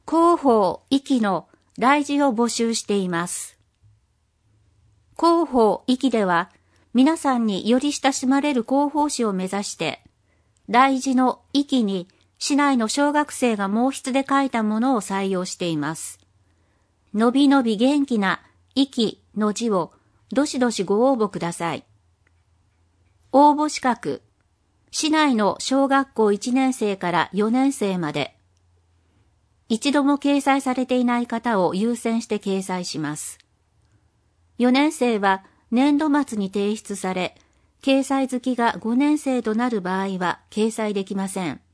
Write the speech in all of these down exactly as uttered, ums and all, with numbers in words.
広報壱岐の大事を募集しています。広報壱岐では、皆さんにより親しまれる広報誌を目指して、大事の壱岐に市内の小学生が毛筆で書いたものを採用しています。のびのび元気な壱岐の字をどしどしご応募ください。応募資格、市内の小学校いちねん生からよねん生まで、一度も掲載されていない方を優先して掲載します。よねん生は年度末に提出され、掲載月がごねん生となる場合は掲載できません。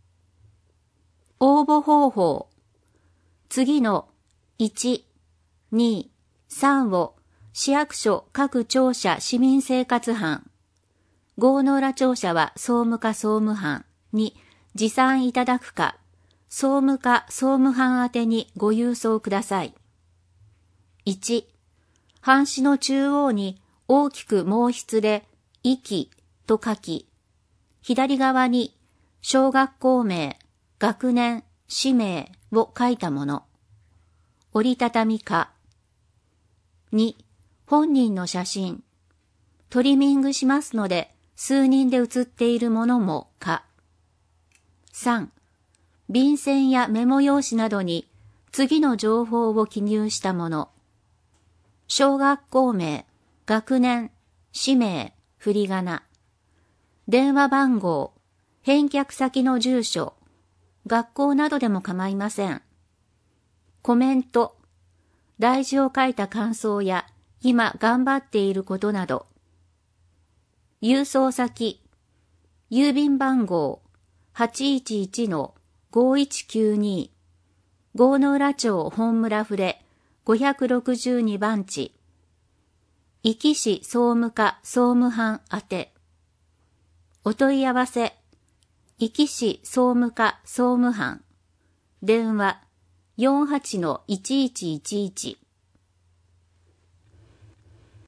応募方法。次のいち、に、さんを市役所各庁舎市民生活班、郷ノ浦庁舎は総務課総務班に持参いただくか、総務課総務班宛てにご郵送ください。いち、半紙の中央に大きく毛筆で壱岐と書き、左側に小学校名、学年、氏名を書いたもの。折りたたみか。に、本人の写真。トリミングしますので、数人で写っているものもか。さん、便箋やメモ用紙などに次の情報を記入したもの。小学校名、学年、氏名、振り仮名。電話番号、返却先の住所、学校などでも構いません。コメント、大事を書いた感想や今頑張っていることなど。郵送先、郵便番号 はちいちいちのごいちきゅうに 郷ノ浦町本村船ごひゃくろくじゅうにばん地、壱岐市総務課総務班宛て。お問い合わせ、壱岐市総務課総務班、電話 よんはちのいちいちいちいち